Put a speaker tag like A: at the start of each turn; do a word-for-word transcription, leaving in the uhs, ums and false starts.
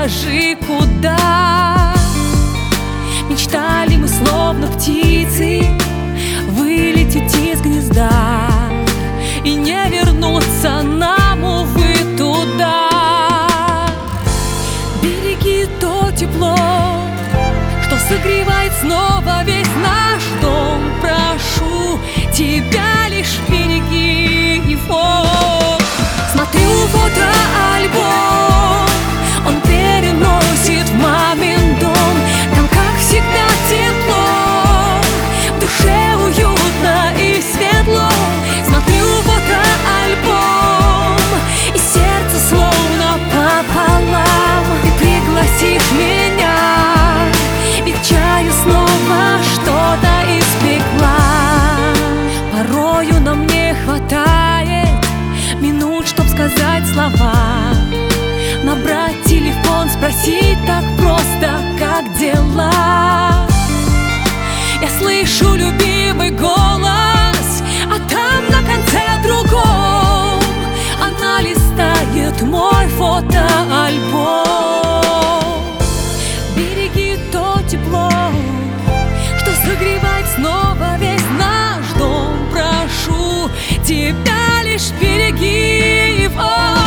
A: скажи, куда? Мечтали мы, словно птицы, вылететь из гнезда и не вернуться нам, увы, туда. Береги то тепло, что согревает снова весь наш дом. Прошу тебя, лишь береги его. Смотрю фотоальбом, он переносит в мамин дом. Там, как всегда, тепло, в душе уютно и светло. Смотрю фотоальбом, и сердце словно пополам. Ты пригласишь меня, ведь чаю снова что-то испекла. Порою нам не хватает минут, чтоб сказать слова, набрать телефон, спросить так просто, как дела. Я слышу любимый голос, а там на конце другом она листает мой фотоальбом. Береги то тепло, что согревает снова весь наш дом. Прошу тебя, лишь береги его.